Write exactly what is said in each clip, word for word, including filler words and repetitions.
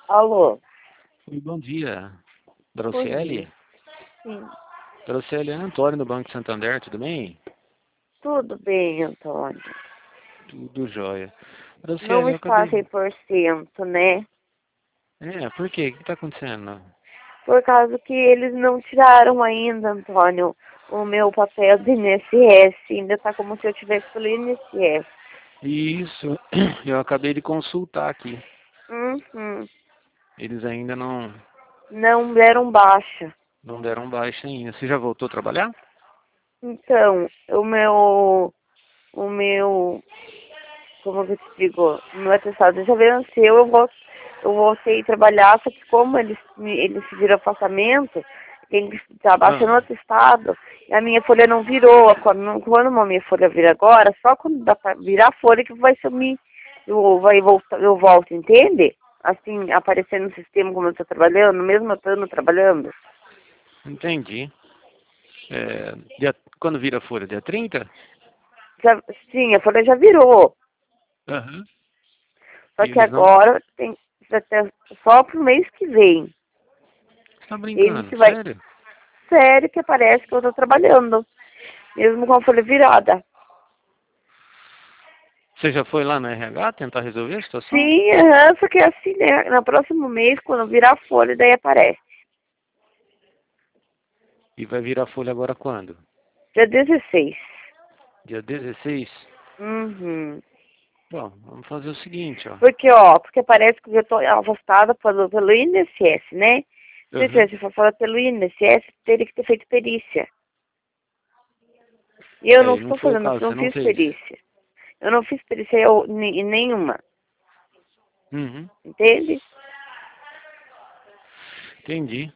Alô? Oi, bom dia. Bom Drocieli? dia. Sim. Drocieli é Antônio do Banco Santander, tudo bem? Tudo bem, Antônio. Tudo jóia. Não Drocieli, eu está acabei... cem por cento, né? É, por quê? O que está acontecendo? Por causa que eles não tiraram ainda, Antônio, o meu papel do I N S S. Ainda está como se eu tivesse pelo I N S S. Isso, eu acabei de consultar aqui. Uhum. Eles ainda não, Não deram baixa. não deram baixa ainda. Você já voltou a trabalhar? Então, o meu... O meu... Como eu te digo? O meu atestado já venceu, eu vou eu voltei a trabalhar, só que como eles, me- eles fizeram afastamento, tem que estar baixando o Ah, atestado, e a minha folha não virou. Quando, quando a minha folha vira agora, só quando dá pra virar a folha que vai sumir, eu, vai voltar, eu volto, entende? Assim, aparecendo no sistema como eu estou trabalhando, mesmo eu estando trabalhando. entendi. É, dia- quando vira a folha? Dia trinta? Já, sim, a folha já virou, Aham. só E que eles não... agora tem até só pro mês que vem. Você tá Ele brincando? que vai, Sério? sério que aparece que eu estou trabalhando, mesmo com a folha virada. Você já foi lá na R H tentar resolver a situação? Sim, aham, só que é assim, né? No próximo mês, quando virar a folha, daí aparece. E vai virar a folha agora quando? Dia dezesseis. Dia dezesseis? Uhum. Bom, vamos fazer o seguinte, ó. Porque, ó, porque parece que eu tô afastada pelo, pelo I N S S, né? Se eu Uhum. tivesse afastada pelo I N S S, teria que ter feito perícia. E eu não É, e não estou foi o fazendo, caso, não você não fiz fez. perícia. Eu não fiz perícia eu, em nenhuma, Uhum. entende? Entendi.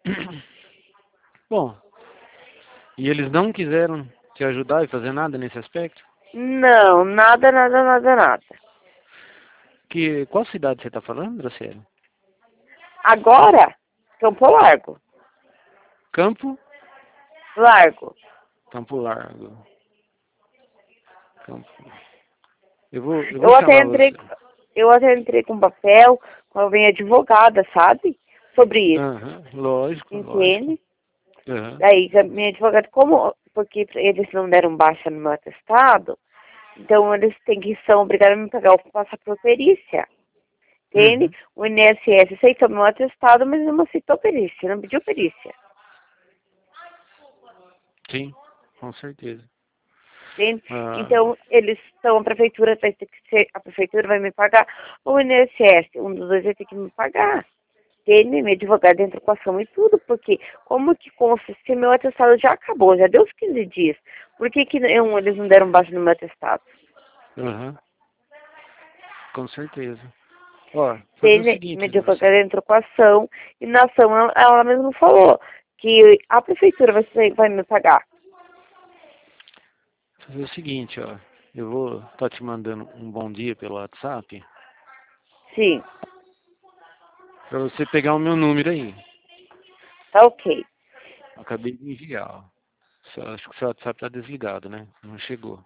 Bom, e eles não quiseram te ajudar e fazer nada nesse aspecto? Não, nada, nada, nada, nada. Que, qual cidade você está falando, Graciela? Agora, Campo Largo. Campo? Largo. Campo Largo. Campo. Eu vou, eu vou Eu até chamar entrei, você. eu até entrei com papel, com alguém advogada, sabe? Sobre isso, Aham, lógico, lógico. entende? Aham. Daí, a minha advogada, como, porque eles não deram baixa no meu atestado, então eles têm que, são obrigados a me pagar, eu passar por perícia, entende? Uhum. O I N S S aceitou meu atestado, mas não aceitou perícia, não pediu perícia, Sim, com certeza. entende? Ah, Então, eles estão, a prefeitura vai ter que ser, a prefeitura vai me pagar, ou o I N S S, um dos dois vai ter que me pagar. Ele, meu advogado, entrou com ação e tudo, porque como que consta se meu atestado já acabou, já deu os quinze dias, por que que não, eles não deram baixa no meu atestado? aham, com certeza. Ó, fazer o Ele, seguinte, meu advogado Graciela. entrou com ação, e na ação ela, ela mesma falou que a prefeitura vai, ser- vai me pagar. Fazer o seguinte, ó. Eu vou estar te mandando um bom dia pelo WhatsApp Sim, para você pegar o meu número aí. tá ok. Acabei de enviar, ó. Só- Acho que o seu WhatsApp tá desligado, né? Não chegou.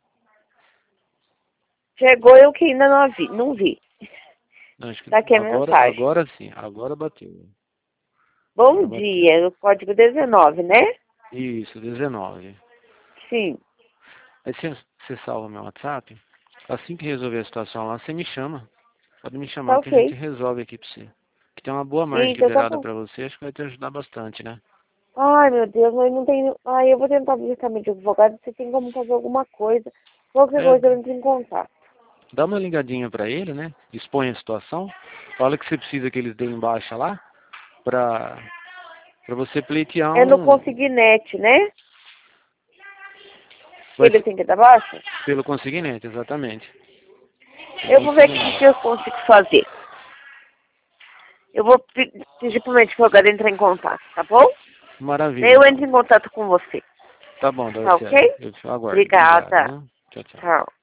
Chegou eu que ainda não vi, não vi. Não, acho que Tá aqui a agora, mensagem. agora sim. Agora bateu. Bom Agora bateu. dia, o código dezenove, né? Isso, dezenove. Sim, Aí você, você salva meu WhatsApp. Assim que resolver a situação lá, você me chama. Pode me tá chamar que a gente ok. resolve aqui pra você. Que tem uma boa margem Então tá liberada bom. pra você, acho que vai te ajudar bastante, né? Ai, meu Deus, mas não tem. Ai, eu vou tentar visitar meu advogado. Você tem como fazer alguma coisa. Qualquer É, coisa eu entro em contato. dá uma ligadinha pra ele, né? Expõe a situação. Fala que você precisa que eles deem baixa lá pra, pra você pleitear É no um... Consignet, né? Que Vai ele ser tem que dar baixa. pelo consignente, exatamente. O Eu vou ver o que, que consignente. eu consigo fazer. Eu vou pe- pedir pro meu advogado entrar em contato, tá bom? Maravilha, Daí eu então. entro em contato com você. Tá bom, Tá Darcelo. ok? Eu te aguardo. Obrigado, Obrigada. viu? Tchau, tchau. Tchau.